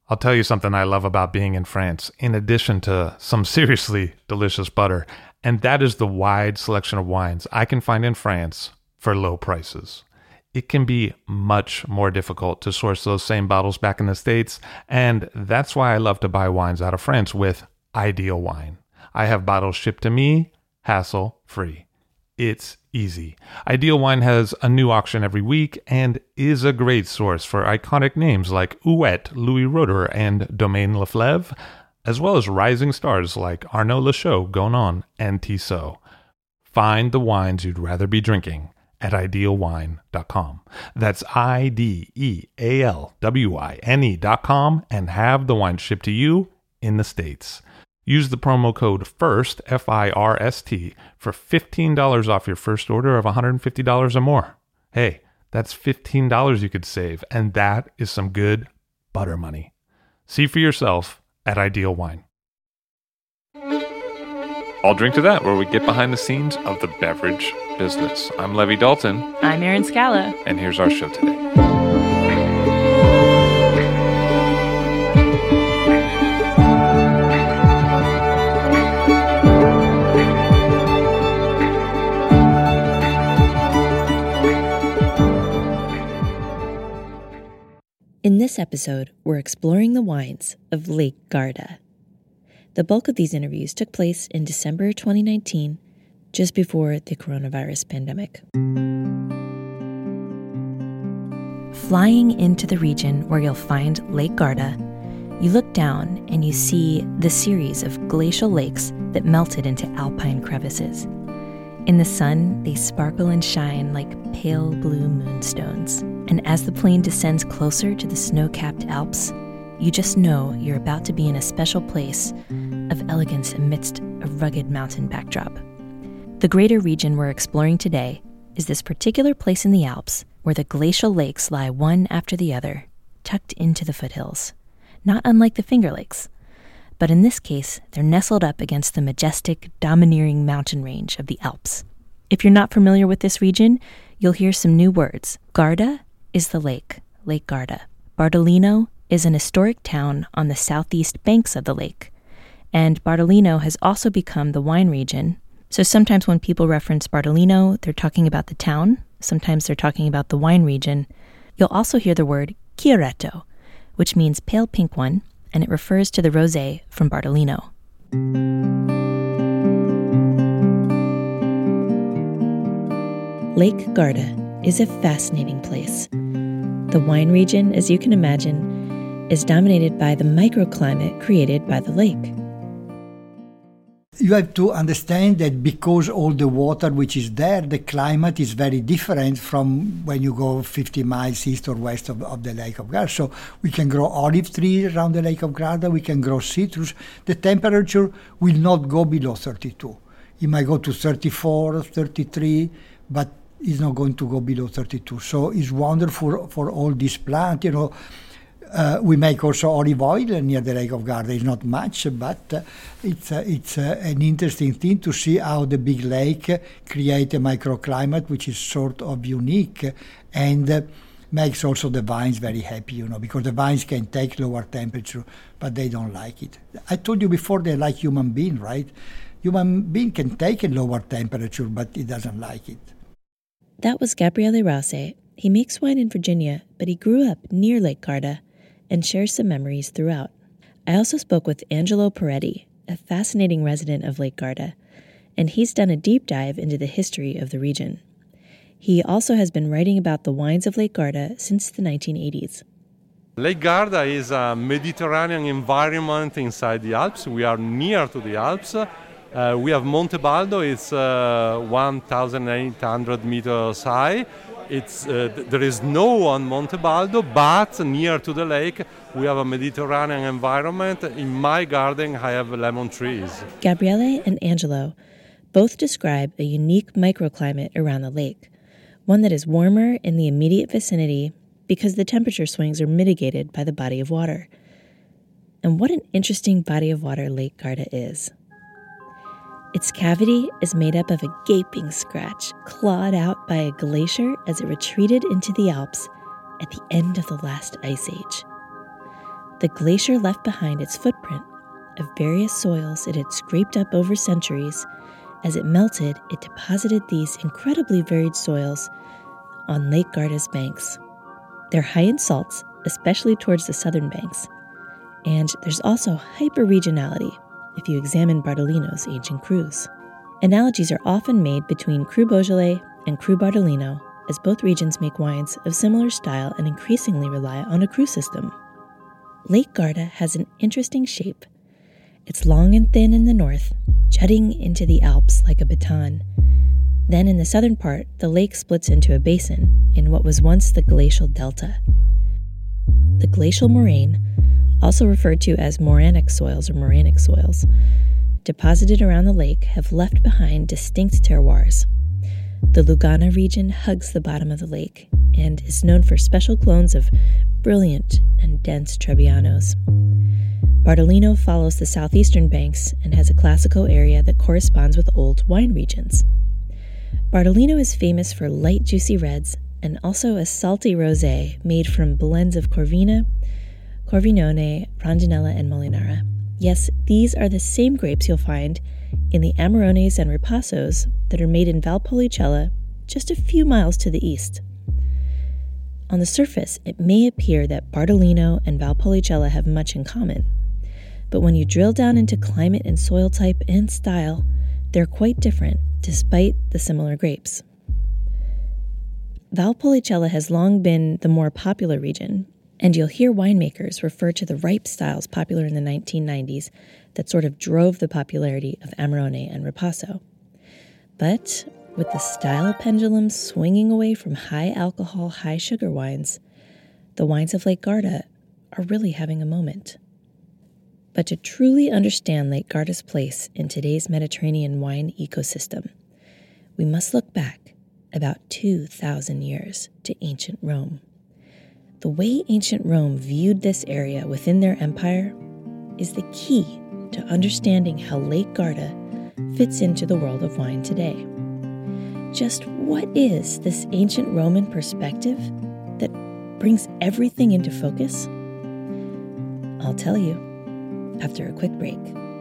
I'll tell you something I love about being in France, in addition to some seriously delicious butter, and that is the wide selection of wines I can find in France for low prices. It can be much more difficult to source those same bottles back in the States, and that's why I love to buy wines out of France with Ideal Wine. I have bottles shipped to me, hassle-free. It's easy. Ideal Wine has a new auction every week and is a great source for iconic names like Ouet, Louis Roeder, and Domaine Leflaive, as well as rising stars like Arnaud Lachaud, Gonon, and Tissot. Find the wines you'd rather be drinking at idealwine.com. That's IDEALWINE.com and have the wine shipped to you in the States. Use the promo code FIRST, F-I-R-S-T, for $15 off your first order of $150 or more. Hey, that's $15 you could save, and that is some good butter money. See for yourself at Ideal Wine. I'll drink to that, where we get behind the scenes of the beverage business. I'm Levi Dalton. I'm Erin Scala. And here's our show today. In this episode, we're exploring the wines of Lake Garda. The bulk of these interviews took place in December 2019, just before the coronavirus pandemic. Flying into the region where you'll find Lake Garda, you look down and you see the series of glacial lakes that melted into alpine crevices. In the sun, they sparkle and shine like pale blue moonstones. And as the plane descends closer to the snow-capped Alps, you just know you're about to be in a special place of elegance amidst a rugged mountain backdrop. The greater region we're exploring today is this particular place in the Alps where the glacial lakes lie one after the other, tucked into the foothills, not unlike the Finger Lakes. But in this case, they're nestled up against the majestic, domineering mountain range of the Alps. If you're not familiar with this region, you'll hear some new words. Garda is the lake, Lake Garda. Bardolino is an historic town on the southeast banks of the lake. And Bardolino has also become the wine region. So sometimes when people reference Bardolino, they're talking about the town. Sometimes they're talking about the wine region. You'll also hear the word Chiaretto, which means pale pink one, and it refers to the rosé from Bardolino. Lake Garda is a fascinating place. The wine region, as you can imagine, is dominated by the microclimate created by the lake. You have to understand that because all the water which is there, the climate is very different from when you go 50 miles east or west of the Lake of Garda. So we can grow olive trees around the Lake of Garda, we can grow citrus. The temperature will not go below 32. It might go to 34, 33, but it's not going to go below 32. So it's wonderful for all these plants, We make also olive oil near the Lake of Garda. It's not much, but it's an interesting thing to see how the big lake create a microclimate which is sort of unique and makes also the vines very happy, because the vines can take lower temperature, but they don't like it. I told you before they like human being, right? Human being can take a lower temperature, but it doesn't like it. That was Gabriele Rase. He makes wine in Virginia, but he grew up near Lake Garda and shares some memories throughout. I also spoke with Angelo Peretti, a fascinating resident of Lake Garda, and he's done a deep dive into the history of the region. He also has been writing about the wines of Lake Garda since the 1980s. Lake Garda is a Mediterranean environment inside the Alps. We are near to the Alps. We have Monte Baldo. It's 1,800 meters high. There is snow on Monte Baldo, but near to the lake we have a Mediterranean environment. In my garden I have lemon trees. Gabriele and Angelo both describe a unique microclimate around the lake, one that is warmer in the immediate vicinity because the temperature swings are mitigated by the body of water. And what an interesting body of water Lake Garda is. Its cavity is made up of a gaping scratch clawed out by a glacier as it retreated into the Alps at the end of the last ice age. The glacier left behind its footprint of various soils it had scraped up over centuries. As it melted, it deposited these incredibly varied soils on Lake Garda's banks. They're high in salts, especially towards the southern banks. And there's also hyper-regionality if you examine Bardolino's ancient crus. Analogies are often made between Cru Beaujolais and Cru Bardolino, as both regions make wines of similar style and increasingly rely on a cru system. Lake Garda has an interesting shape. It's long and thin in the north, jutting into the Alps like a baton. Then in the southern part, the lake splits into a basin in what was once the glacial delta. The glacial moraine, also referred to as morainic soils or moranic soils, deposited around the lake have left behind distinct terroirs. The Lugana region hugs the bottom of the lake and is known for special clones of brilliant and dense Trebbianos. Bardolino follows the southeastern banks and has a classical area that corresponds with old wine regions. Bardolino is famous for light, juicy reds and also a salty rosé made from blends of Corvina, Corvinone, Rondinella, and Molinara. Yes, these are the same grapes you'll find in the Amarones and Ripassos that are made in Valpolicella, just a few miles to the east. On the surface, it may appear that Bardolino and Valpolicella have much in common, but when you drill down into climate and soil type and style, they're quite different, despite the similar grapes. Valpolicella has long been the more popular region, and you'll hear winemakers refer to the ripe styles popular in the 1990s that sort of drove the popularity of Amarone and Ripasso. But with the style pendulum swinging away from high alcohol, high sugar wines, the wines of Lake Garda are really having a moment. But to truly understand Lake Garda's place in today's Mediterranean wine ecosystem, we must look back about 2,000 years to ancient Rome. The way ancient Rome viewed this area within their empire is the key to understanding how Lake Garda fits into the world of wine today. Just what is this ancient Roman perspective that brings everything into focus? I'll tell you after a quick break.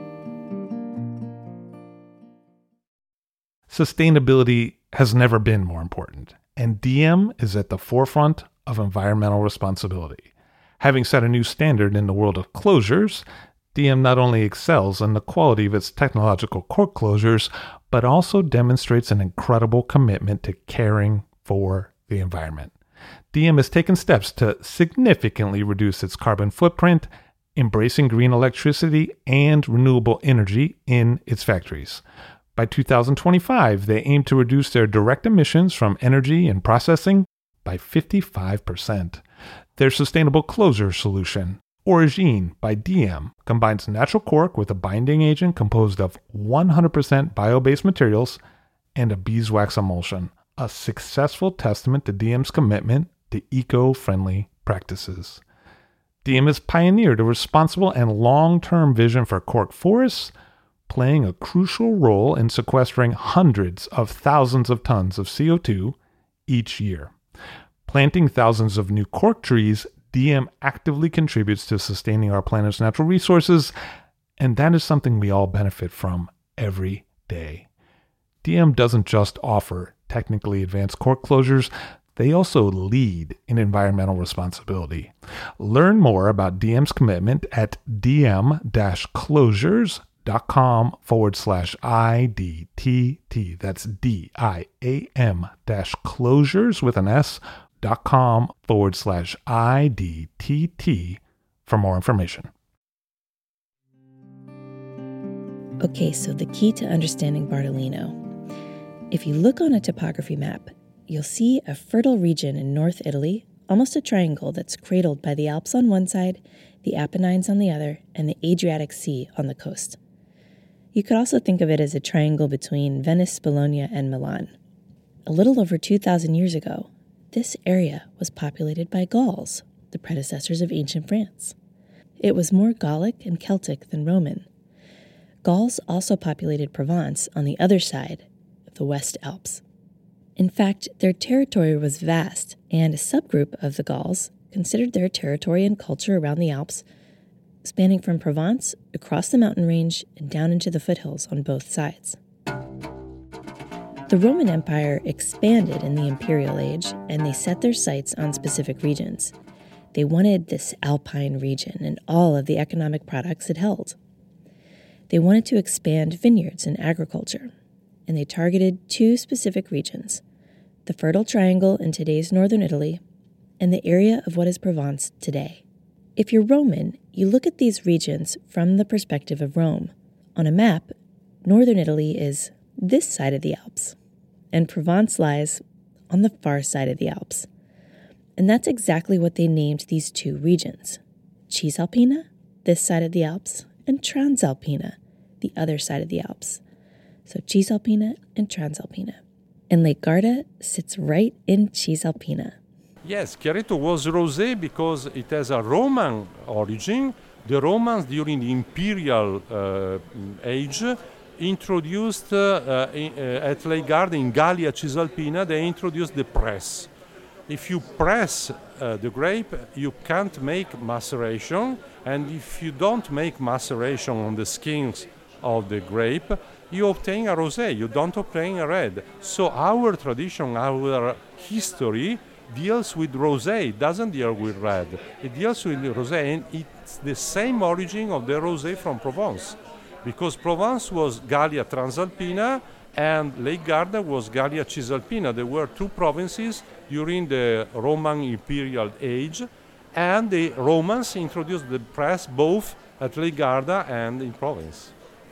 Sustainability has never been more important, and DM is at the forefront of environmental responsibility. Having set a new standard in the world of closures, DM not only excels in the quality of its technological cork closures, but also demonstrates an incredible commitment to caring for the environment. DM has taken steps to significantly reduce its carbon footprint, embracing green electricity and renewable energy in its factories. By 2025, they aim to reduce their direct emissions from energy and processing by 55%. Their sustainable closure solution, Origine by DM, combines natural cork with a binding agent composed of 100% bio-based materials and a beeswax emulsion, a successful testament to DM's commitment to eco-friendly practices. DM has pioneered a responsible and long-term vision for cork forests, playing a crucial role in sequestering hundreds of thousands of tons of CO2 each year. Planting thousands of new cork trees, DM actively contributes to sustaining our planet's natural resources, and that is something we all benefit from every day. DM doesn't just offer technically advanced cork closures, they also lead in environmental responsibility. Learn more about DM's commitment at dm-closures.com/IDTT. That's DIAM-closures with an S.com/IDTT for more information. Okay, so the key to understanding Bardolino. If you look on a topography map, you'll see a fertile region in North Italy, almost a triangle that's cradled by the Alps on one side, the Apennines on the other, and the Adriatic Sea on the coast. You could also think of it as a triangle between Venice, Bologna, and Milan. A little over 2,000 years ago, this area was populated by Gauls, the predecessors of ancient France. It was more Gallic and Celtic than Roman. Gauls also populated Provence on the other side of the West Alps. In fact, their territory was vast, and a subgroup of the Gauls considered their territory and culture around the Alps spanning from Provence across the mountain range and down into the foothills on both sides. The Roman Empire expanded in the Imperial Age, and they set their sights on specific regions. They wanted this Alpine region and all of the economic products it held. They wanted to expand vineyards and agriculture, and they targeted two specific regions, the Fertile Triangle in today's northern Italy and the area of what is Provence today. If you're Roman, you look at these regions from the perspective of Rome. On a map, northern Italy is this side of the Alps, and Provence lies on the far side of the Alps. And that's exactly what they named these two regions. Cisalpina, this side of the Alps, and Transalpina, the other side of the Alps. So Cisalpina and Transalpina. And Lake Garda sits right in Cisalpina. Yes, Chiaretto was rosé because it has a Roman origin. The Romans, during the imperial age, introduced at Lake Garda in Gallia Cisalpina, they introduced the press. If you press the grape, you can't make maceration, and if you don't make maceration on the skins of the grape, you obtain a rosé, you don't obtain a red. So our tradition, our history deals with rosé, it doesn't deal with red. It deals with rosé, and it's the same origin of the rosé from Provence. Because Provence was Gallia Transalpina and Lake Garda was Gallia Cisalpina. There were two provinces during the Roman imperial age, and the Romans introduced the press both at Lake Garda and in Provence.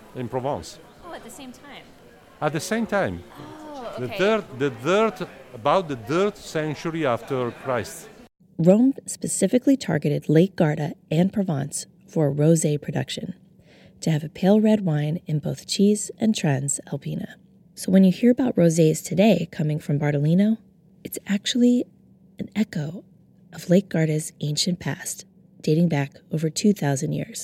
Oh, at the same time? At the same time. Oh, okay. About the 3rd century after Christ. Rome specifically targeted Lake Garda and Provence for rosé production, to have a pale red wine in both Cis and Transalpina. So when you hear about rosés today coming from Bardolino, it's actually an echo of Lake Garda's ancient past, dating back over 2,000 years.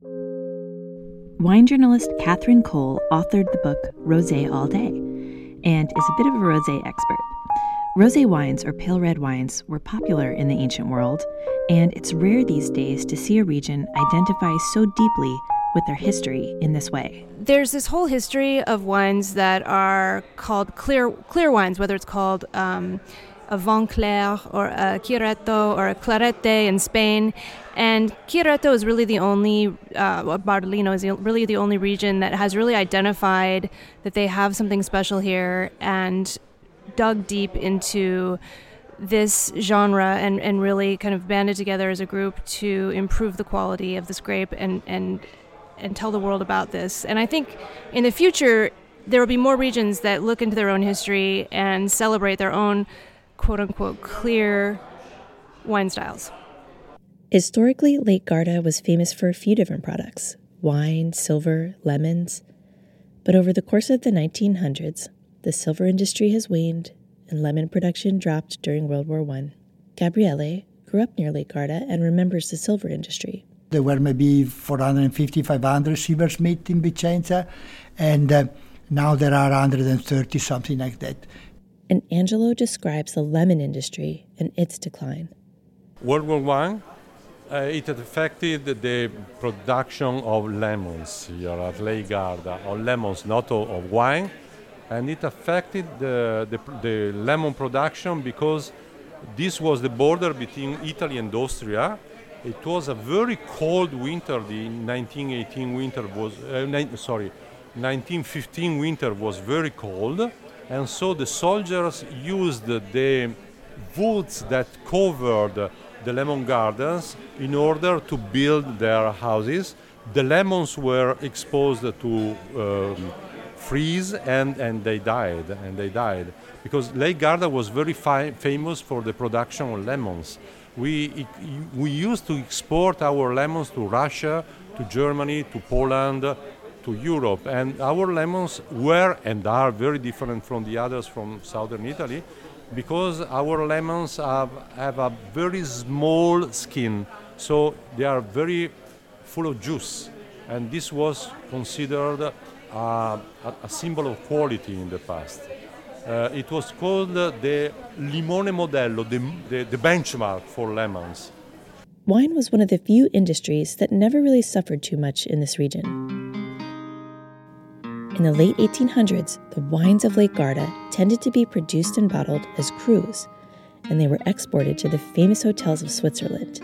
Wine journalist Catherine Cole authored the book Rosé All Day and is a bit of a rosé expert. Rosé wines, or pale red wines, were popular in the ancient world, and it's rare these days to see a region identify so deeply with their history in this way. There's this whole history of wines that are called clear wines, whether it's called a Vin Clair or a Chiaretto or a Clarete in Spain. And Chiaretto is really the only, Bardolino is really the only region that has really identified that they have something special here and dug deep into this genre and really kind of banded together as a group to improve the quality of this grape and tell the world about this. And I think in the future, there will be more regions that look into their own history and celebrate their own quote-unquote clear wine styles. Historically, Lake Garda was famous for a few different products: wine, silver, lemons. But over the course of the 1900s, the silver industry has waned and lemon production dropped during World War I. Gabriele grew up near Lake Garda and remembers the silver industry. There were maybe 450, 500 silversmiths in Vicenza, and now there are 130, something like that. And Angelo describes the lemon industry and its decline. World War I, it affected the production of lemons here at Lake Garda, or lemons, not of wine, and it affected the lemon production because this was the border between Italy and Austria. It was a very cold winter. The 1918 winter was, 1915 winter was very cold, and so the soldiers used the woods that covered the lemon gardens in order to build their houses. The lemons were exposed to freeze and they died. Because Lake Garda was very famous for the production of lemons. We used to export our lemons to Russia, to Germany, to Poland, to Europe, and our lemons were and are very different from the others from southern Italy, because our lemons have a very small skin, so they are very full of juice, and this was considered a symbol of quality in the past. It was called the limone modello, the benchmark for lemons. wine was one of the few industries that never really suffered too much in this region. In the late 1800s, the wines of Lake Garda tended to be produced and bottled as crus, and they were exported to the famous hotels of Switzerland.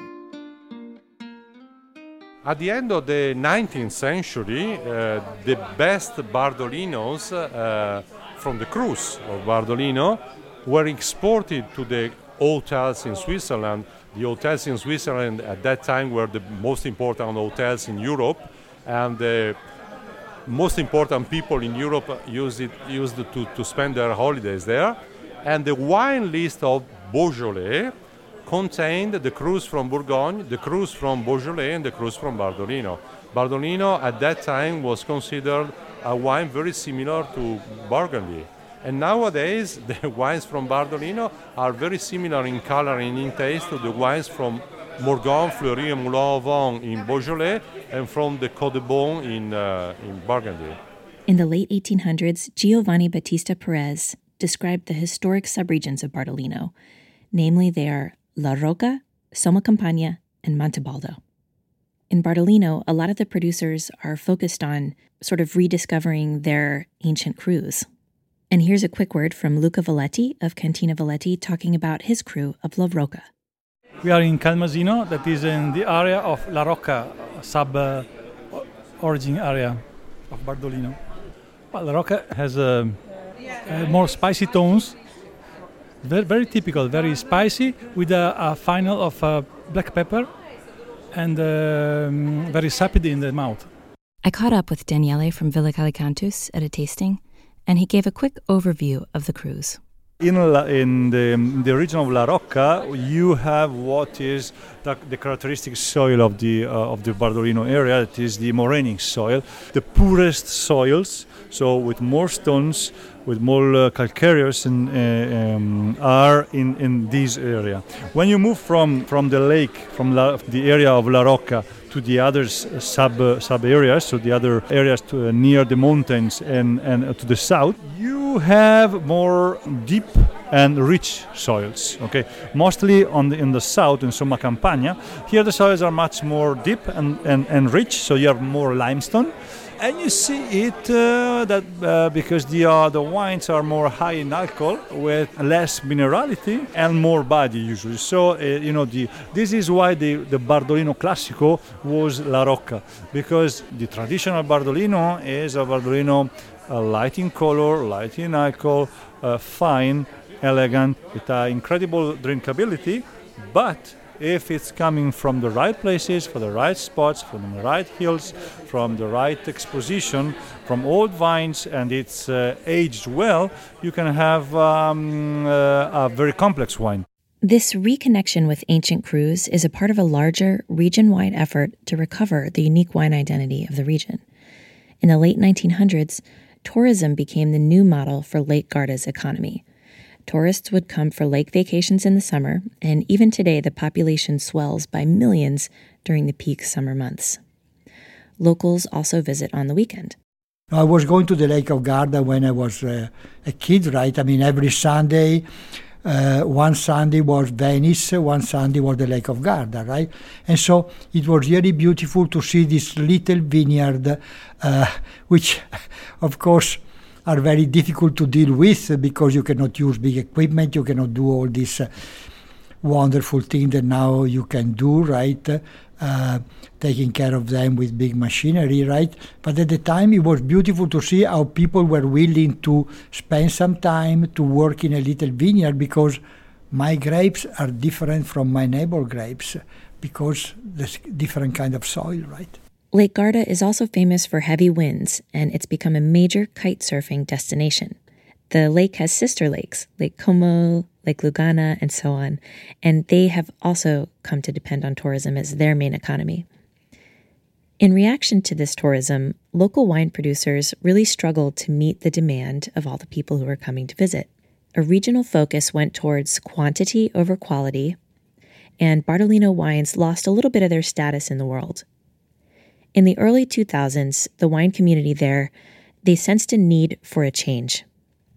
At the end of the 19th century, the best Bardolinos from the cruise of Bardolino were exported to the hotels in Switzerland. The hotels in Switzerland at that time were the most important hotels in Europe, and the most important people in Europe used to spend their holidays there. And the wine list of Beaujolais contained the crus from Bourgogne, the crus from Beaujolais, and the crus from Bardolino. Bardolino at that time was considered a wine very similar to Burgundy. And nowadays, the wines from Bardolino are very similar in color and in taste to the wines from Morgon, Fleury, and Moulin-au-Vent in Beaujolais, and from the Côte de Beaune in Burgundy. In the late 1800s, Giovanni Battista Perez described the historic subregions of Bardolino. Namely, they are La Rocca, Sommacampagna, and Montebaldo. In Bardolino, a lot of the producers are focused on sort of rediscovering their ancient crus. And here's a quick word from Luca Valetti of Cantina Valetti talking about his cru of La Rocca. We are in Calmasino, that is in the area of La Rocca, sub-origin area of Bardolino. Well, La Rocca has more spicy tones, very, very typical, very spicy, with a final of black pepper and very sapid in the mouth. I caught up with Daniele from Villa Calicantus at a tasting, and he gave a quick overview of the crus. In the region of La Rocca, you have what is the characteristic soil of the Bardolino area. It is the morainic soil, the poorest soils. So with more stones, with more calcareous, are in this area. When you move from the lake, from the area of La Rocca to the other sub areas, so the other areas near the mountains and to the south, you have more deep and rich soils. Okay, mostly in the south in Sommacampagna. Here the soils are much more deep and rich, so you have more limestone. And you see it because the wines are more high in alcohol with less minerality and more body usually. So this is why the Bardolino Classico was La Rocca, because the traditional Bardolino is a Bardolino light in color, light in alcohol, fine, elegant, with incredible drinkability, but if it's coming from the right places, for the right spots, from the right hills, from the right exposition, from old vines, and it's aged well, you can have a very complex wine. This reconnection with ancient crus is a part of a larger region-wide effort to recover the unique wine identity of the region. In the late 1900s, tourism became the new model for Lake Garda's economy. Tourists would come for lake vacations in the summer, and even today the population swells by millions during the peak summer months. Locals also visit on the weekend. I was going to the Lake of Garda when I was a kid, right? I mean, every Sunday, one Sunday was Venice, one Sunday was the Lake of Garda, right? And so it was really beautiful to see this little vineyard, which, of course, are very difficult to deal with because you cannot use big equipment, you cannot do all these wonderful things that now you can do, right? Taking care of them with big machinery, right? But at the time it was beautiful to see how people were willing to spend some time to work in a little vineyard, because my grapes are different from my neighbor grapes because there's different kind of soil, right? Lake Garda is also famous for heavy winds, and it's become a major kite surfing destination. The lake has sister lakes, Lake Como, Lake Lugana, and so on, and they have also come to depend on tourism as their main economy. In reaction to this tourism, local wine producers really struggled to meet the demand of all the people who were coming to visit. A regional focus went towards quantity over quality, and Bardolino wines lost a little bit of their status in the world. In the early 2000s, the wine community there, they sensed a need for a change.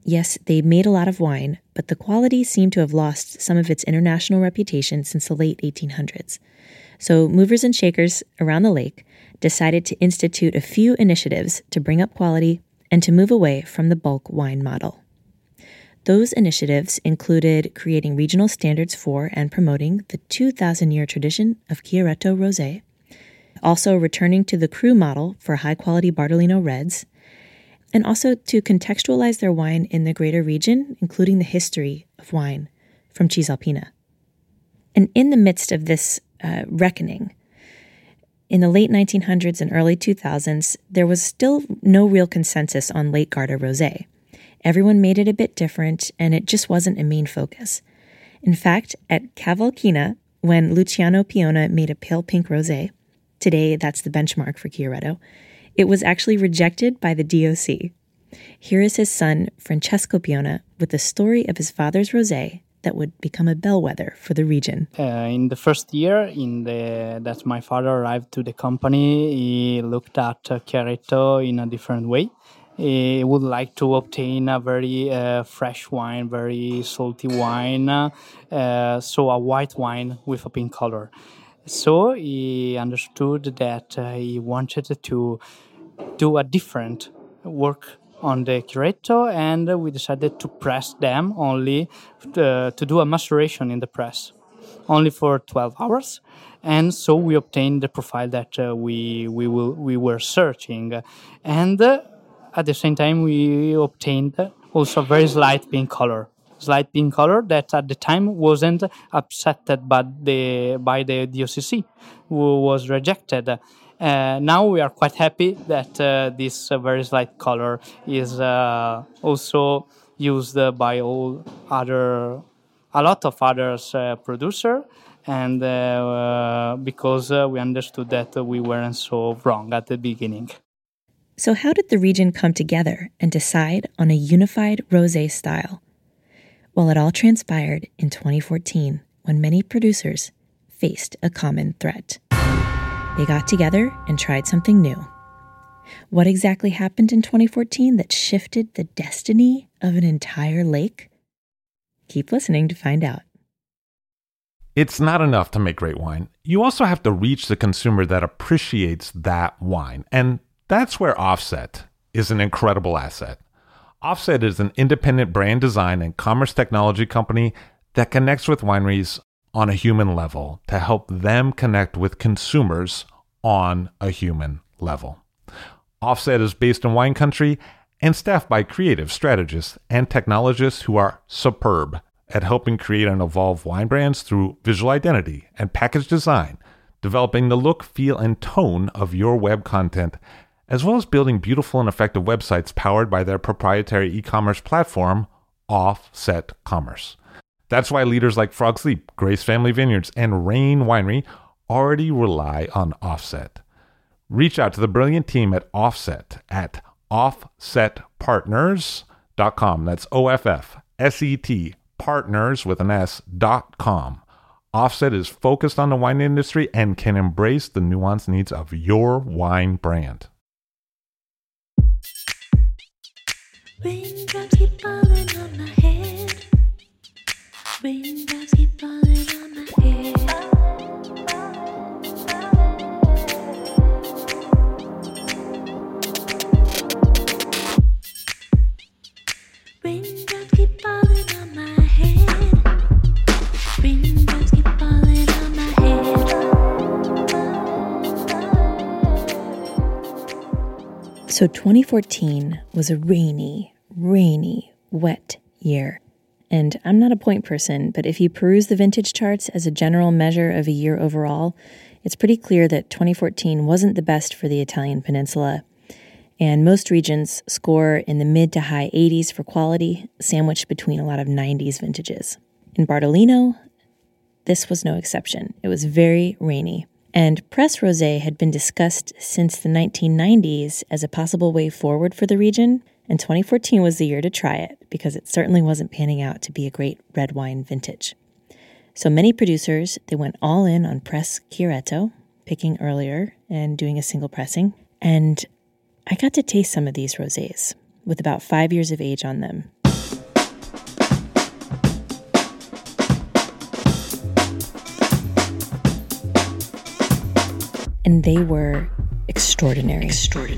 Yes, they made a lot of wine, but the quality seemed to have lost some of its international reputation since the late 1800s. So movers and shakers around the lake decided to institute a few initiatives to bring up quality and to move away from the bulk wine model. Those initiatives included creating regional standards for and promoting the 2,000-year tradition of Chiaretto Rosé, also returning to the cru model for high-quality Bardolino Reds, and also to contextualize their wine in the greater region, including the history of wine from Cisalpina. And in the midst of this reckoning, in the late 1900s and early 2000s, there was still no real consensus on Late Garda Rosé. Everyone made it a bit different, and it just wasn't a main focus. In fact, at Cavalchina, when Luciano Piona made a pale pink rosé, today that's the benchmark for Chiaretto, it was actually rejected by the DOC. Here is his son, Francesco Piona, with the story of his father's rosé that would become a bellwether for the region. In the first year that my father arrived to the company, he looked at Chiaretto in a different way. He would like to obtain a very fresh wine, very salty wine, so a white wine with a pink color. So he understood that he wanted to do a different work on the Chiaretto, and we decided to press them only to do a maceration in the press, only for 12 hours. And so we obtained the profile that we were searching. And at the same time, we obtained also a very slight pink color that at the time wasn't accepted by the DOCC, who was rejected. Now we are quite happy that this very slight color is also used by a lot of others producer, and because we understood that we weren't so wrong at the beginning. So how did the region come together and decide on a unified rosé style? Well, it all transpired in 2014 when many producers faced a common threat. They got together and tried something new. What exactly happened in 2014 that shifted the destiny of an entire lake? Keep listening to find out. It's not enough to make great wine. You also have to reach the consumer that appreciates that wine. And that's where Offset is an incredible asset. Offset is an independent brand design and commerce technology company that connects with wineries on a human level to help them connect with consumers on a human level. Offset is based in wine country and staffed by creative strategists and technologists who are superb at helping create and evolve wine brands through visual identity and package design, developing the look, feel, and tone of your web content, as well as building beautiful and effective websites powered by their proprietary e-commerce platform, Offset Commerce. That's why leaders like Frog Sleep, Grace Family Vineyards, and Rain Winery already rely on Offset. Reach out to the brilliant team at Offset at offsetpartners.com. That's OFFSET, partners with an S.com. Offset is focused on the wine industry and can embrace the nuanced needs of your wine brand. Raindrops keep falling on my head. Raindrops keep falling on my head. Raindrops keep falling on my head. Raindrops keep falling on my head. So 2014 was a rainy, wet year. And I'm not a point person, but if you peruse the vintage charts as a general measure of a year overall, it's pretty clear that 2014 wasn't the best for the Italian peninsula. And most regions score in the mid to high 80s for quality, sandwiched between a lot of 90s vintages. In Bardolino, this was no exception. It was very rainy. And press rosé had been discussed since the 1990s as a possible way forward for the region, and 2014 was the year to try it because it certainly wasn't panning out to be a great red wine vintage. So many producers, they went all in on press Chiaretto, picking earlier and doing a single pressing. And I got to taste some of these rosés with about 5 years of age on them. and they were extraordinary.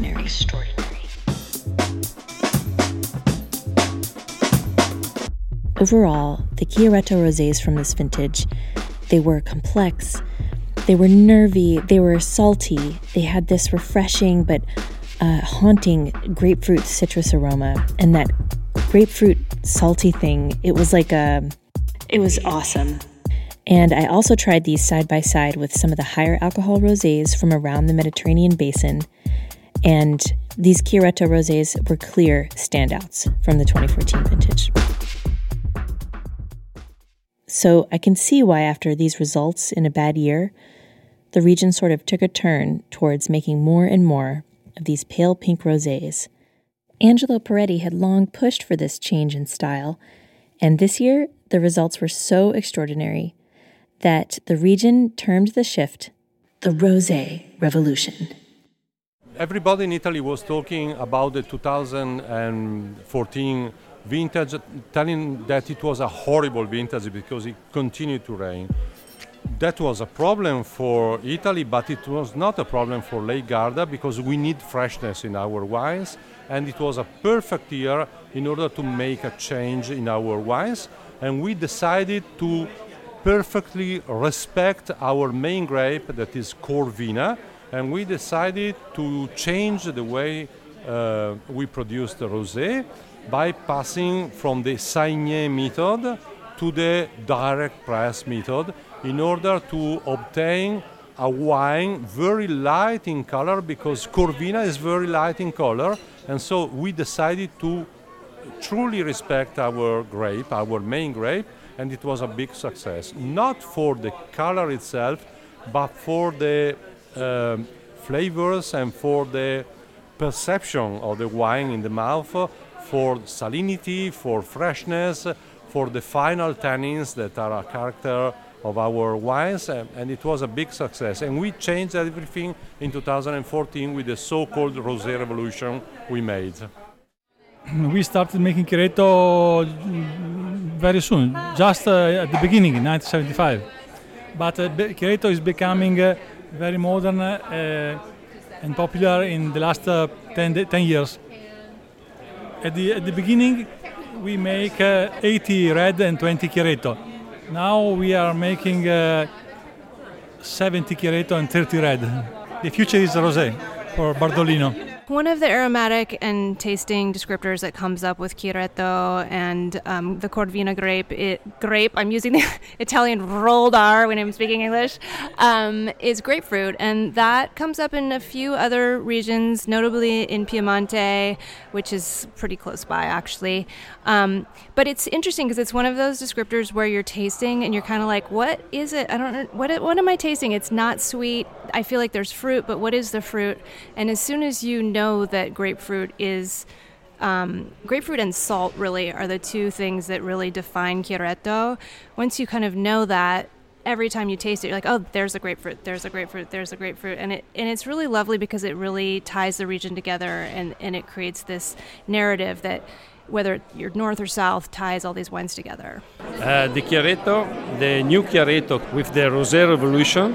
Overall, the Chiaretto rosés from this vintage, they were complex, they were nervy, they were salty, they had this refreshing but haunting grapefruit citrus aroma, and that grapefruit salty thing, it was awesome. And I also tried these side by side with some of the higher alcohol rosés from around the Mediterranean basin, and these Chiaretto rosés were clear standouts from the 2014 vintage. So I can see why after these results in a bad year, the region sort of took a turn towards making more and more of these pale pink rosés. Angelo Peretti had long pushed for this change in style, and this year the results were so extraordinary that the region termed the shift the Rosé Revolution. Everybody in Italy was talking about the 2014 vintage, telling that it was a horrible vintage because it continued to rain. That was a problem for Italy, but it was not a problem for Lake Garda because we need freshness in our wines, and it was a perfect year in order to make a change in our wines, and we decided to perfectly respect our main grape, that is Corvina, and we decided to change the way we produce the rosé by passing from the Saignée method to the direct press method in order to obtain a wine very light in color, because Corvina is very light in color, and so we decided to truly respect our grape, our main grape, and it was a big success. Not for the color itself, but for the flavors and for the perception of the wine in the mouth, for salinity, for freshness, for the final tannins that are a character of our wines, and it was a big success. And we changed everything in 2014 with the so-called Rosé Revolution we made. We started making Chiaretto very soon, just at the beginning in 1975. But Chiaretto is becoming very modern and popular in the last 10 years. At the beginning, we make 80 red and 20 Chiaretto. Now we are making 70 Chiaretto and 30 red. The future is rosé for Bardolino. One of the aromatic and tasting descriptors that comes up with Chiaretto and the Corvina grape, I'm using the Italian rolled R when I'm speaking English, is grapefruit. And that comes up in a few other regions, notably in Piemonte, which is pretty close by, actually. But it's interesting because it's one of those descriptors where you're tasting and you're kind of like, what is it? I don't know. What am I tasting? It's not sweet. I feel like there's fruit, but what is the fruit? And as soon as you know that grapefruit is grapefruit and salt really are the two things that really define Chiaretto. Once you kind of know that, every time you taste it, you're like, oh, there's a grapefruit, there's a grapefruit, there's a grapefruit. And it's really lovely because it really ties the region together, and it creates this narrative that whether you're north or south, ties all these wines together. The Chiaretto, the new Chiaretto with the Rosé Revolution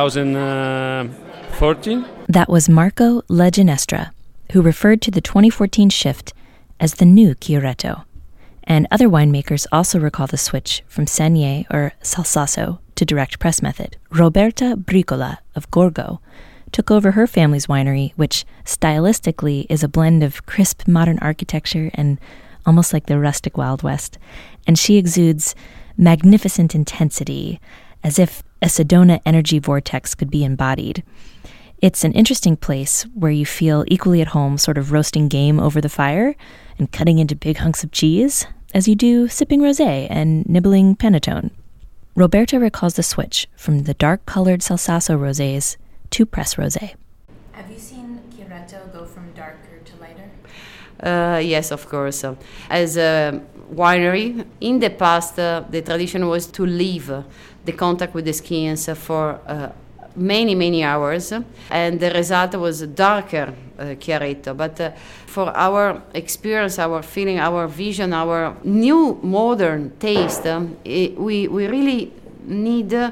2014. That was Marco La Ginestra, who referred to the 2014 shift as the new Chiaretto. And other winemakers also recall the switch from Saignée or Salsasso to direct press method. Roberta Bricola of Gorgo took over her family's winery, which stylistically is a blend of crisp modern architecture and almost like the rustic Wild West. And she exudes magnificent intensity, as if a Sedona energy vortex could be embodied. It's an interesting place where you feel equally at home sort of roasting game over the fire and cutting into big hunks of cheese as you do sipping rosé and nibbling panettone. Roberta recalls the switch from the dark-colored Salsasso rosés to press rosé. Have you seen Chiaretto go from darker to lighter? Yes, of course. As a winery, in the past, the tradition was to leave the contact with the skins for many hours, and the result was darker Chiaretto. But for our experience, our feeling, our vision, our new modern taste, we really need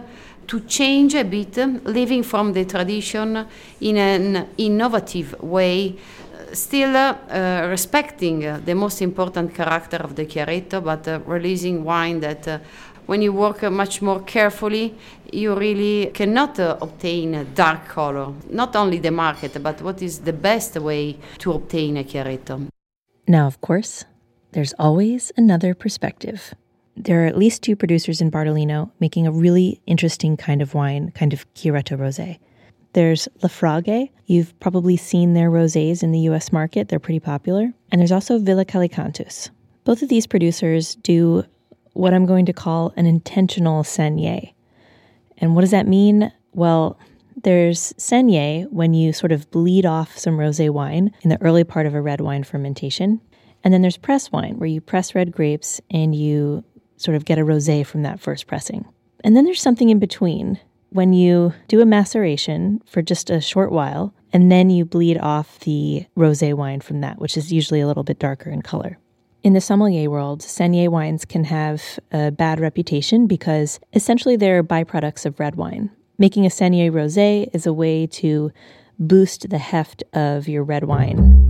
to change a bit, living from the tradition in an innovative way, still respecting the most important character of the Chiaretto, but releasing wine that when you work much more carefully, you really cannot obtain a dark color. Not only the market, but what is the best way to obtain a Chiaretto. Now, of course, there's always another perspective. There are at least 2 producers in Bardolino making a really interesting kind of wine, kind of Chiaretto rosé. There's La Fraghe. You've probably seen their rosés in the U.S. market. They're pretty popular. And there's also Villa Calicantus. Both of these producers do what I'm going to call an intentional saignée. And what does that mean? Well, there's saignée when you sort of bleed off some rosé wine in the early part of a red wine fermentation. And then there's press wine, where you press red grapes and you sort of get a rosé from that first pressing. And then there's something in between, when you do a maceration for just a short while, and then you bleed off the rosé wine from that, which is usually a little bit darker in color. In the sommelier world, saignée wines can have a bad reputation because essentially they're byproducts of red wine. Making a saignée rosé is a way to boost the heft of your red wine.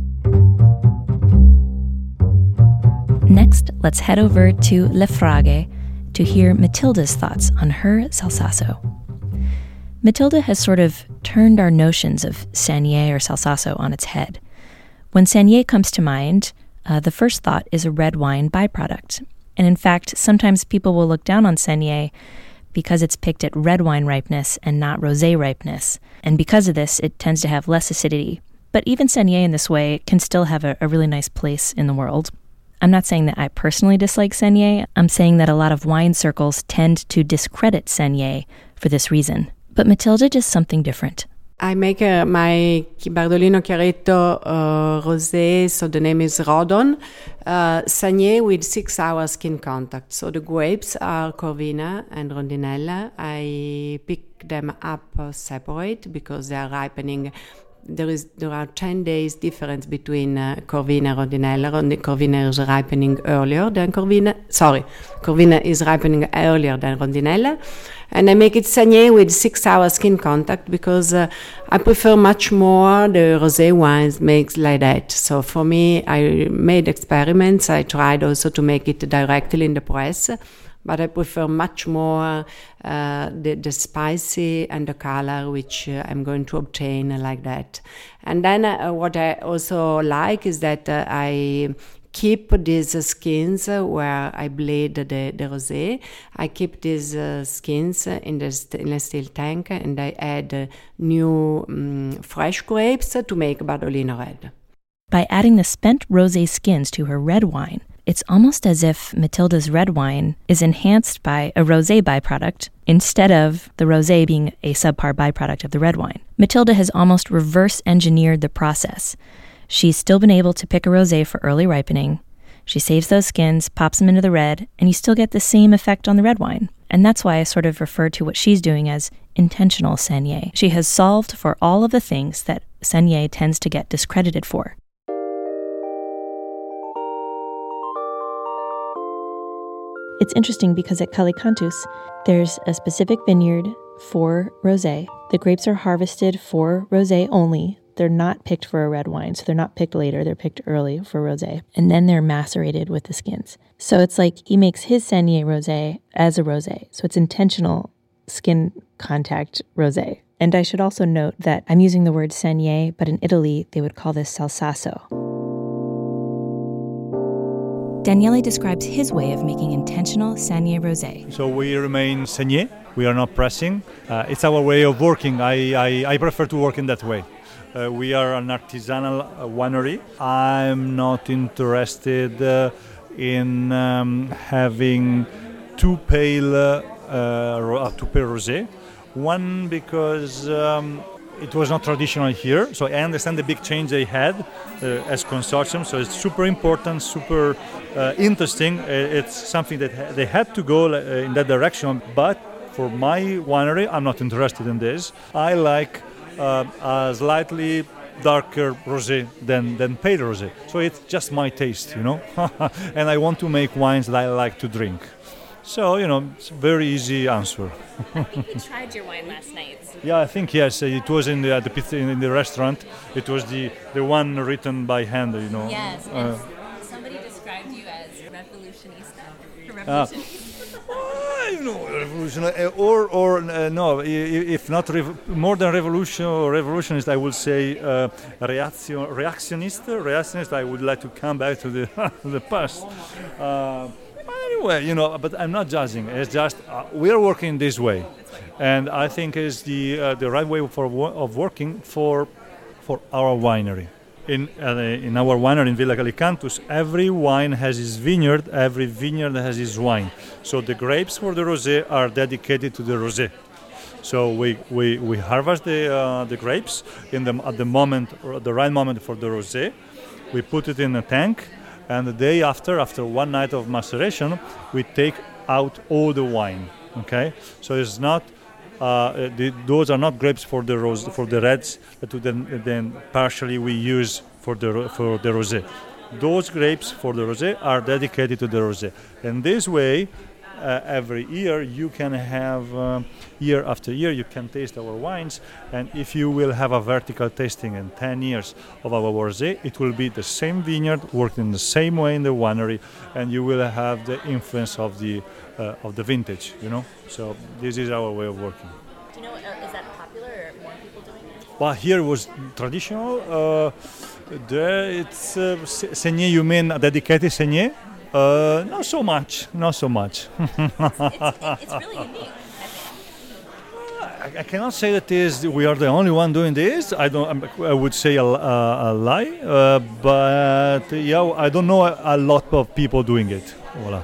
Next, let's head over to La Fraghe to hear Matilda's thoughts on her Salsasso. Matilda has sort of turned our notions of saignée or Salsasso on its head. When saignée comes to mind, the first thought is a red wine byproduct. And in fact, sometimes people will look down on saignée because it's picked at red wine ripeness and not rosé ripeness. And because of this, it tends to have less acidity. But even saignée in this way can still have a really nice place in the world. I'm not saying that I personally dislike saignée. I'm saying that a lot of wine circles tend to discredit saignée for this reason. But Matilda does something different. I make my Bardolino Chiaretto rosé, so the name is Rodon, saignée with 6 hours skin contact. So the grapes are Corvina and Rondinella. I pick them up separate because they are ripening. There are 10 days difference between Corvina and Rondinella. Corvina is ripening earlier than Corvina is ripening earlier than Rondinella. And I make it saignée with 6 hours skin contact because I prefer much more the rosé wines made like that. So for me, I made experiments. I tried also to make it directly in the press. But I prefer much more the spicy and the color which I'm going to obtain like that. And then what I also like is that I keep these skins where I bleed the rosé. I keep these skins in a steel tank, and I add new fresh grapes to make Bardolino red. By adding the spent rosé skins to her red wine, it's almost as if Matilda's red wine is enhanced by a rosé byproduct instead of the rosé being a subpar byproduct of the red wine. Matilda has almost reverse engineered the process. She's still been able to pick a rosé for early ripening. She saves those skins, pops them into the red, and you still get the same effect on the red wine. And that's why I sort of refer to what she's doing as intentional saignée. She has solved for all of the things that saignée tends to get discredited for. It's interesting because at Calicantus, there's a specific vineyard for rosé. The grapes are harvested for rosé only. They're not picked for a red wine, so they're not picked later. They're picked early for rosé, and then they're macerated with the skins. So it's like he makes his saignée rosé as a rosé. So it's intentional skin contact rosé. And I should also note that I'm using the word saignée, but in Italy, they would call this salsasso. Daniele describes his way of making intentional saignée rosé. So we remain saignée. We are not pressing. It's our way of working. I prefer to work in that way. We are an artisanal winery. I'm not interested in having too pale rosé. One, because it was not traditional here, so I understand the big change they had as consortium, so it's super important, super interesting. It's something that they had to go in that direction, but for my winery, I'm not interested in this. I like a slightly darker rosé than pale rosé, so it's just my taste, you know. And I want to make wines that I like to drink. So, it's a very easy answer. I think we tried your wine last night. Yeah, I think yes. It was in the pizza in the restaurant. It was the one written by hand. Yes. And somebody described you as revolutionista. Revolutionary, or no, if not more than revolutionist, I would say reactionist. Reactionist. I would like to come back to the past. Anyway, but I'm not judging. It's just we are working this way, and I think it's the right way of working for our winery. In our winery in Villa Calicantus, every wine has its vineyard. Every vineyard has its wine. So the grapes for the rosé are dedicated to the rosé. So we harvest the grapes at the moment, or the right moment for the rosé. We put it in a tank. And the day after 1 night of maceration, we take out all the wine. Okay, so it's not those are not grapes for the reds that then partially we use for the rosé. Those grapes for the rosé are dedicated to the rosé. And this way, every year you can have year after year you can taste our wines, and if you will have a vertical tasting in 10 years of our rosé, it will be the same vineyard worked in the same way in the winery, and you will have the influence of the vintage. So this is our way of working. Do you know, is that popular, or more people doing it? Well, here was traditional. There it's Saignée. You mean a dedicated Saignée? Not so much. It's really unique. I cannot say that we are the only one doing this. I would say a lie, but yeah, I don't know a lot of people doing it. Voila.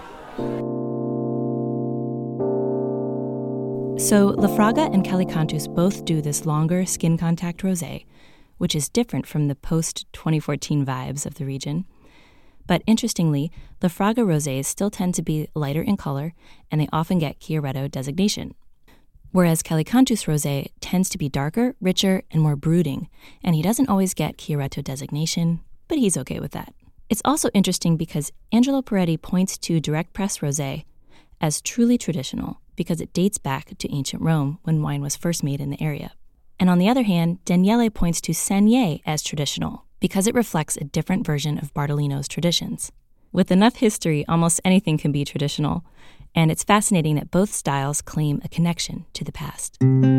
So Lafraga and Calicantus both do this longer skin contact rosé, which is different from the post-2014 vibes of the region. But interestingly, Lafraga rosés still tend to be lighter in color, and they often get Chiaretto designation. Whereas Calicantus rosé tends to be darker, richer, and more brooding, and he doesn't always get Chiaretto designation, but he's okay with that. It's also interesting because Angelo Peretti points to direct press rosé as truly traditional because it dates back to ancient Rome when wine was first made in the area. And on the other hand, Daniele points to Saignée as traditional because it reflects a different version of Bardolino's traditions. With enough history, almost anything can be traditional, and it's fascinating that both styles claim a connection to the past.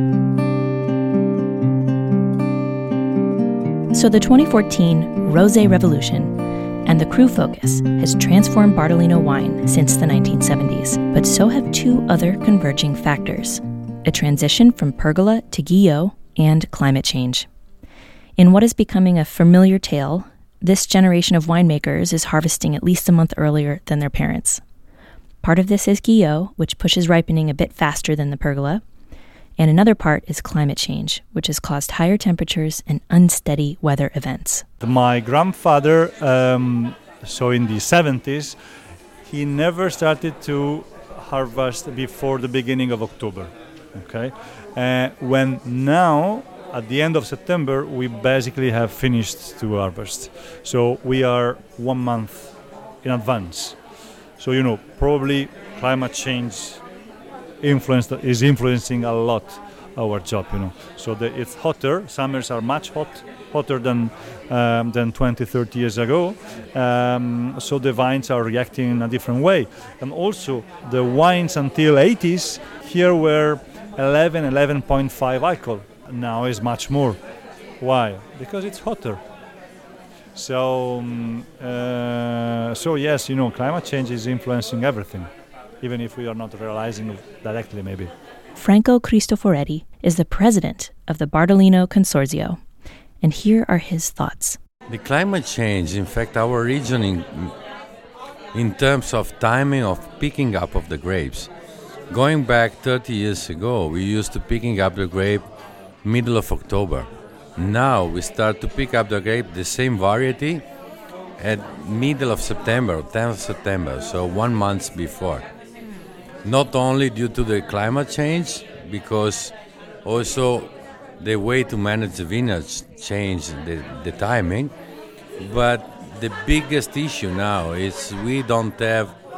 So the 2014 Rosé Revolution and the Cru focus has transformed Bardolino wine since the 1970s, but so have two other converging factors: a transition from pergola to Guyot and climate change. In what is becoming a familiar tale, this generation of winemakers is harvesting at least a month earlier than their parents. Part of this is Guyot, which pushes ripening a bit faster than the pergola, and another part is climate change, which has caused higher temperatures and unsteady weather events. My grandfather, so in the 70s, he never started to harvest before the beginning of October. Okay, when now, at the end of September, we basically have finished to harvest. So we are 1 month in advance. So, probably climate change is influencing a lot our job, So it's hotter. Summers are much hotter than 20, 30 years ago. So the vines are reacting in a different way. And also the wines until 80s here were 11.5 alcohol. Now is much more. Why? Because it's hotter. So yes, climate change is influencing everything, even if we are not realizing it directly, maybe. Franco Cristoforetti is the president of the Bardolino Consorzio, and here are his thoughts. The climate change, in fact, our region in terms of timing of picking up of the grapes, going back 30 years ago, we used to picking up the grape middle of October. Now we start to pick up the grape, the same variety, at middle of September, 10th of September, so 1 month before. Not only due to the climate change, because also the way to manage the vineyards changed the timing, but the biggest issue now is we don't have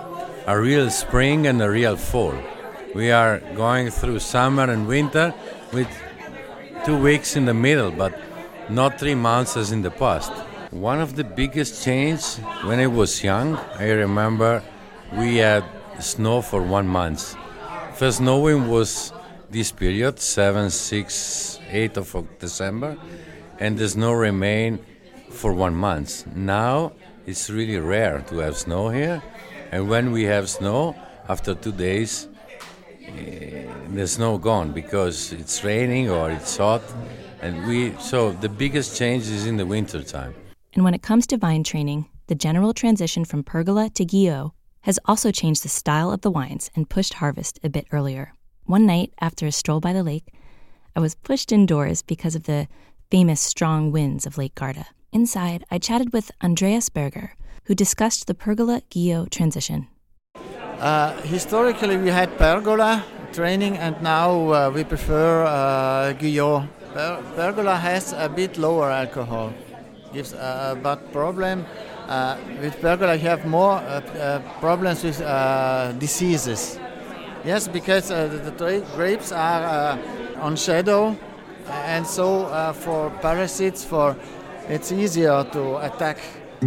a real spring and a real fall. We are going through summer and winter with 2 weeks in the middle, but not 3 months as in the past. One of the biggest changes, when I was young, I remember we had snow for 1 month. First snowing was this period, 7, 6, 8 of December, and the snow remained for 1 month. Now it's really rare to have snow here, and when we have snow, after 2 days, the snow gone because it's raining or it's hot, and so the biggest change is in the winter time. And when it comes to vine training, the general transition from pergola to Guyot has also changed the style of the wines and pushed harvest a bit earlier. One night, after a stroll by the lake, I was pushed indoors because of the famous strong winds of Lake Garda. Inside, I chatted with Andreas Berger, who discussed the pergola-Guyot transition. Historically, we had pergola training, and now we prefer Guyot. Pergola has a bit lower alcohol, but problem with pergola you have more problems with diseases. Yes, because the grapes are on shadow, and so for parasites, it's easier to attack.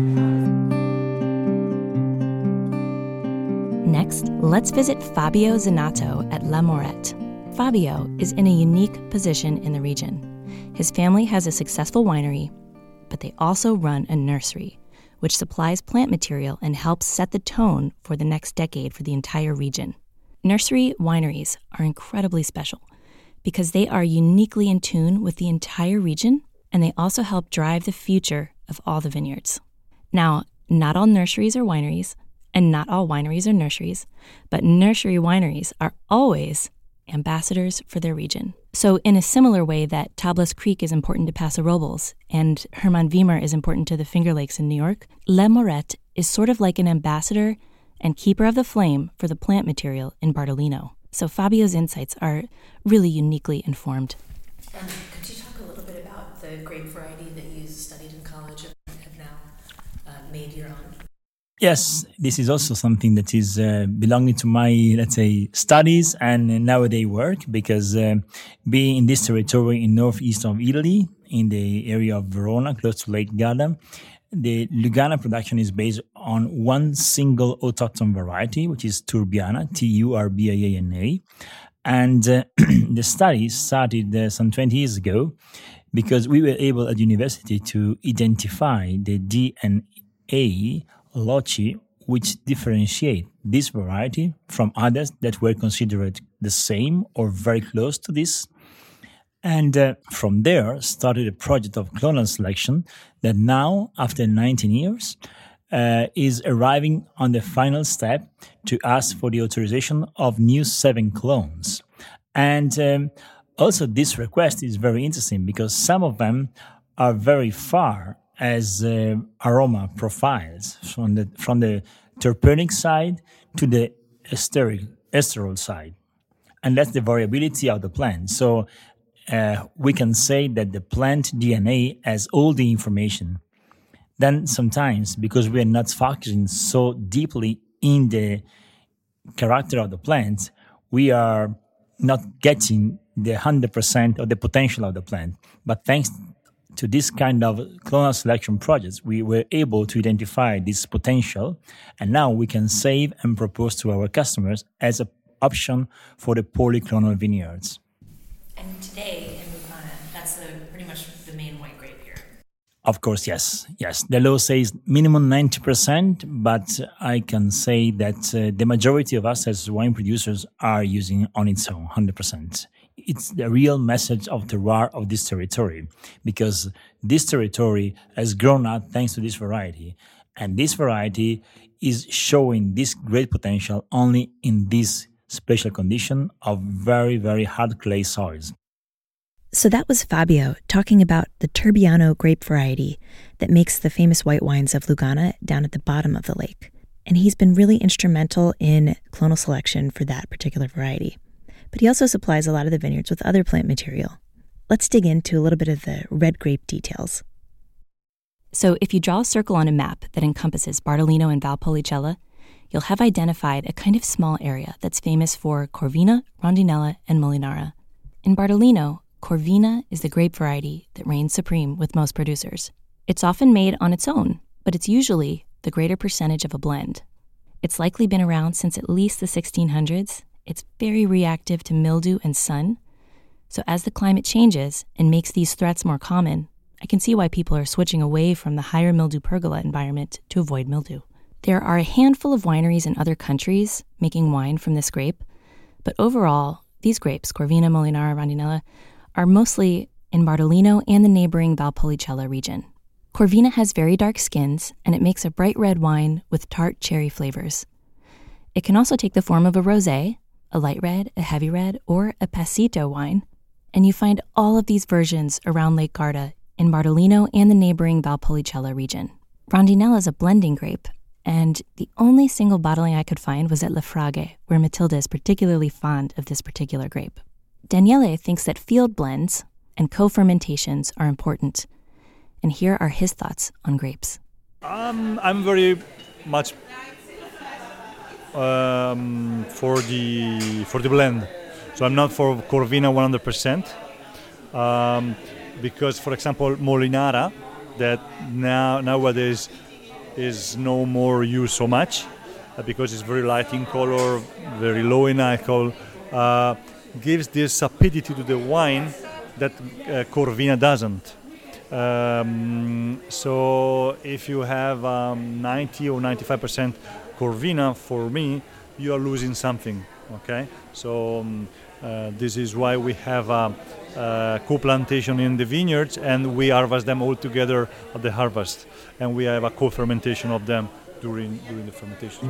Next, let's visit Fabio Zanato at La Morette. Fabio is in a unique position in the region. His family has a successful winery, but they also run a nursery, which supplies plant material and helps set the tone for the next decade for the entire region. Nursery wineries are incredibly special because they are uniquely in tune with the entire region, and they also help drive the future of all the vineyards. Now, not all nurseries are wineries, and not all wineries are nurseries, but nursery wineries are always ambassadors for their region. So in a similar way that Tablas Creek is important to Paso Robles and Hermann Wiemer is important to the Finger Lakes in New York, La Morette is sort of like an ambassador and keeper of the flame for the plant material in Bardolino. So Fabio's insights are really uniquely informed. Could you talk a little bit about the grape variety that you studied in college and have now made your own? Yes, this is also something that is belonging to my, let's say, studies and nowadays work, because being in this territory in northeast of Italy, in the area of Verona, close to Lake Garda, the Lugana production is based on one single autochthon variety, which is Turbiana, Turbiana. And the study started some 20 years ago because we were able at university to identify the DNA loci which differentiate this variety from others that were considered the same or very close to this. And from there started a project of clonal selection that now, after 19 years, is arriving on the final step to ask for the authorization of new 7 clones. And also this request is very interesting because some of them are very far as aroma profiles from the terpenic side to the esterol side. And that's the variability of the plant. So we can say that the plant DNA has all the information. Then sometimes, because we are not focusing so deeply in the character of the plant, we are not getting the 100% of the potential of the plant. But thanks to this kind of clonal selection projects, we were able to identify this potential, and now we can save and propose to our customers as an option for the polyclonal vineyards. And today in Lugana, that's pretty much the main white grape here. Of course, yes. The law says minimum 90%, but I can say that the majority of us as wine producers are using on its own 100%. It's the real message of terroir of this territory, because this territory has grown up thanks to this variety. And this variety is showing this great potential only in this special condition of very, very hard clay soils. So that was Fabio talking about the Turbiano grape variety that makes the famous white wines of Lugana down at the bottom of the lake. And he's been really instrumental in clonal selection for that particular variety. But he also supplies a lot of the vineyards with other plant material. Let's dig into a little bit of the red grape details. So if you draw a circle on a map that encompasses Bardolino and Valpolicella, you'll have identified a kind of small area that's famous for Corvina, Rondinella, and Molinara. In Bardolino, Corvina is the grape variety that reigns supreme with most producers. It's often made on its own, but it's usually the greater percentage of a blend. It's likely been around since at least the 1600s. It's very reactive to mildew and sun. So as the climate changes and makes these threats more common, I can see why people are switching away from the higher mildew pergola environment to avoid mildew. There are a handful of wineries in other countries making wine from this grape, but overall, these grapes, Corvina, Molinara, Rondinella, are mostly in Bardolino and the neighboring Valpolicella region. Corvina has very dark skins, and it makes a bright red wine with tart cherry flavors. It can also take the form of a rosé, a light red, a heavy red, or a passito wine, and you find all of these versions around Lake Garda in Bardolino and the neighboring Valpolicella region. Rondinella is a blending grape, and the only single bottling I could find was at Le Frage, where Matilda is particularly fond of this particular grape. Daniele thinks that field blends and co-fermentations are important, and here are his thoughts on grapes. I'm very much for the blend, so I'm not for Corvina 100%, because, for example, Molinara, that nowadays is no more used so much, because it's very light in color, very low in alcohol, gives this acidity to the wine that Corvina doesn't. So if you have 90 or 95% Corvina, for me, you are losing something. Okay, so this is why we have a co-plantation in the vineyards, and we harvest them all together at the harvest, and we have a co-fermentation of them during the fermentation.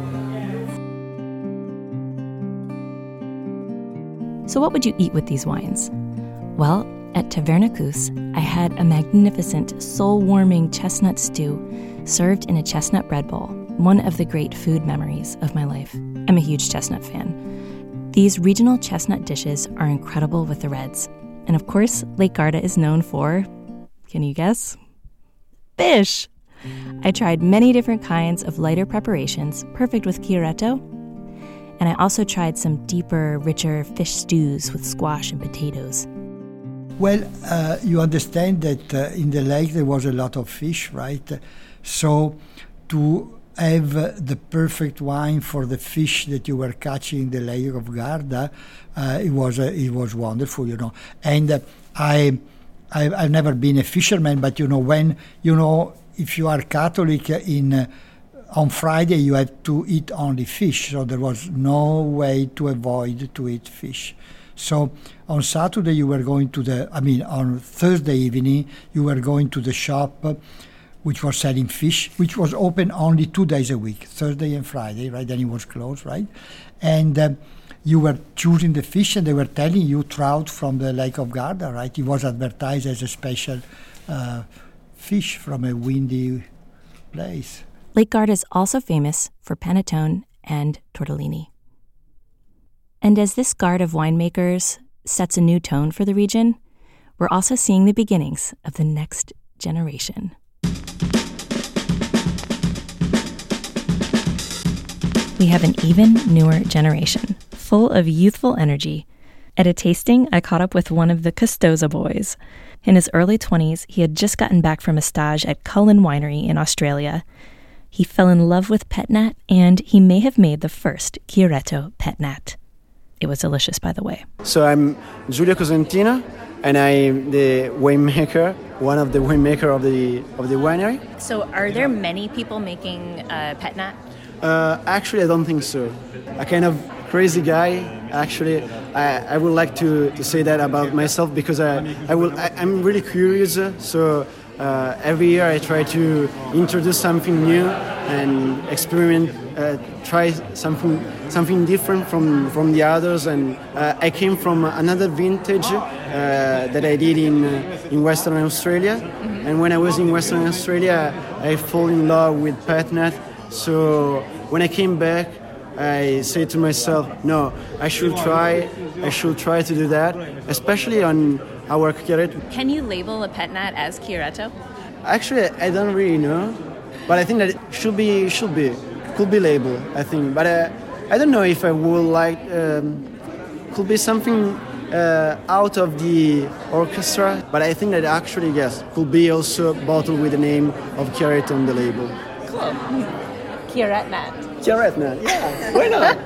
So what would you eat with these wines? Well, at Taverna Cus, I had a magnificent, soul-warming chestnut stew served in a chestnut bread bowl, one of the great food memories of my life. I'm a huge chestnut fan. These regional chestnut dishes are incredible with the reds. And of course, Lake Garda is known for, can you guess? Fish! I tried many different kinds of lighter preparations, perfect with Chiaretto, and I also tried some deeper, richer fish stews with squash and potatoes. Well, you understand that in the lake there was a lot of fish, right? So to have the perfect wine for the fish that you were catching in the Lake of Garda, it was wonderful, you know. And I've never been a fisherman, but when if you are Catholic on Friday you have to eat only fish, so there was no way to avoid to eat fish. So on Saturday you were going to on Thursday evening you were going to the shop which was selling fish, which was open only 2 days a week, Thursday and Friday, right? Then it was closed, right? And you were choosing the fish, and they were telling you trout from the Lake of Garda, right? It was advertised as a special fish from a windy place. Lake Garda is also famous for panettone and tortellini. And as this guard of winemakers sets a new tone for the region, we're also seeing the beginnings of the next generation. We have an even newer generation, full of youthful energy. At a tasting, I caught up with one of the Custoza boys. In his early 20s, he had just gotten back from a stage at Cullen Winery in Australia. He fell in love with pet nat, and he may have made the first Chiaretto pet nat. It was delicious, by the way. So I'm Giulio Cosentino, and I'm the winemaker, one of the winemaker of the winery. So are there many people making pet nat? Actually, I don't think so. A kind of crazy guy. Actually, I would like to say that about myself because I'm really curious. So every year I try to introduce something new and experiment, try something different from the others. And I came from another vintage that I did in Western Australia. Mm-hmm. And when I was in Western Australia, I fell in love with pet nat. So when I came back, I said to myself, no, I should try to do that, especially on our Chiaretto. Can you label a pet nat as Chiaretto? Actually, I don't really know, but I think that it should be. could be label, I think. But I don't know if I would like, could be something out of the orchestra, but I think that actually, yes, could be also bottled with the name of Chiaretto on the label. Cool. Chiaretnat. Chiaretnat, yeah, why not?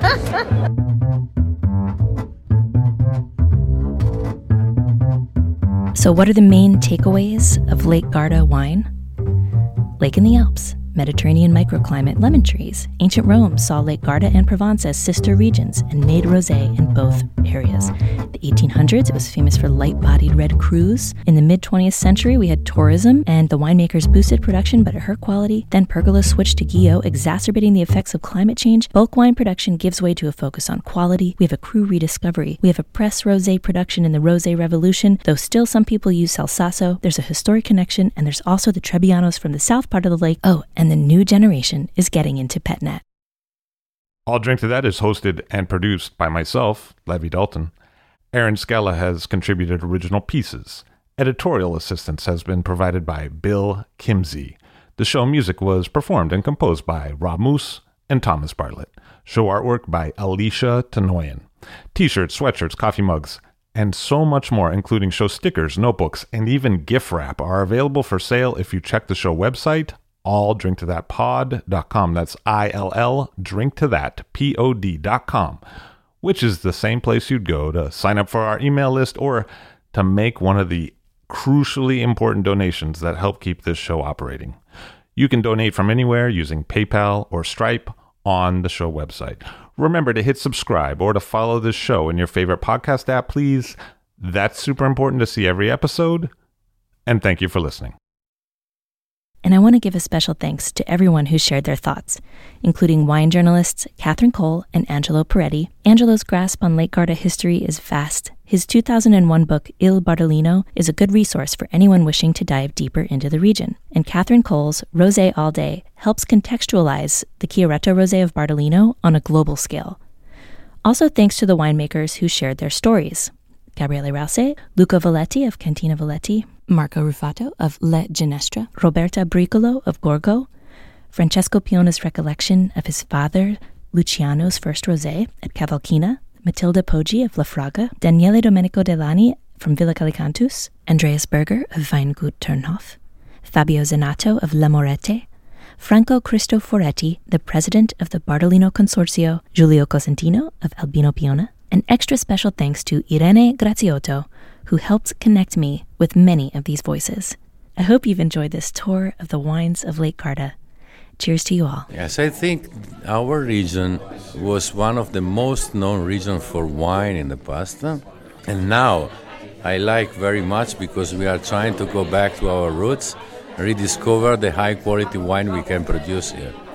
So what are the main takeaways of Lake Garda wine? Lake in the Alps, Mediterranean microclimate, lemon trees. Ancient Rome saw Lake Garda and Provence as sister regions and made rosé in both areas. The 1800s, it was famous for light-bodied red crus. In the mid-20th century, we had tourism, and the winemakers boosted production but it hurt quality. Then pergola switched to Guillot, exacerbating the effects of climate change. Bulk wine production gives way to a focus on quality. We have a cru rediscovery. We have a press rosé production in the rosé revolution. Though still some people use Salsasso, there's a historic connection, and there's also the Trebbianos from the south part of the lake. Oh, and the new generation is getting into PetNat. All Drink to That is hosted and produced by myself, Levi Dalton. Aaron Scala has contributed original pieces. Editorial assistance has been provided by Bill Kimsey. The show music was performed and composed by Rob Moose and Thomas Bartlett. Show artwork by Alicia Tenoyan. T-shirts, sweatshirts, coffee mugs, and so much more, including show stickers, notebooks, and even gift wrap are available for sale if you check the show website, alldrinktothatpod.com. That's ILL drinktothatpod.com, which is the same place you'd go to sign up for our email list or to make one of the crucially important donations that help keep this show operating. You can donate from anywhere using PayPal or Stripe on the show website. Remember to hit subscribe or to follow this show in your favorite podcast app, please. That's super important to see every episode. And thank you for listening. And I want to give a special thanks to everyone who shared their thoughts, including wine journalists Catherine Cole and Angelo Peretti. Angelo's grasp on Lake Garda history is vast. His 2001 book, Il Bardolino, is a good resource for anyone wishing to dive deeper into the region. And Catherine Cole's Rosé All Day helps contextualize the Chiaretto Rosé of Bardolino on a global scale. Also thanks to the winemakers who shared their stories. Gabriele Rouse, Luca Valetti of Cantina Valetti, Marco Rufato of Le Ginestra, Roberta Bricolo of Gorgo, Francesco Piona's recollection of his father Luciano's first rosé at Cavalchina, Matilda Poggi of La Fraga, Daniele Domenico Delani from Villa Calicantus, Andreas Berger of Weingut Turnhoff, Fabio Zanato of La Morete, Franco Cristoforetti, the president of the Bardolino Consorzio, Giulio Cosentino of Albino Piona, and extra special thanks to Irene Graziotto, who helped connect me with many of these voices. I hope you've enjoyed this tour of the wines of Lake Garda. Cheers to you all. Yes, I think our region was one of the most known regions for wine in the past. And now I like very much because we are trying to go back to our roots, rediscover the high quality wine we can produce here.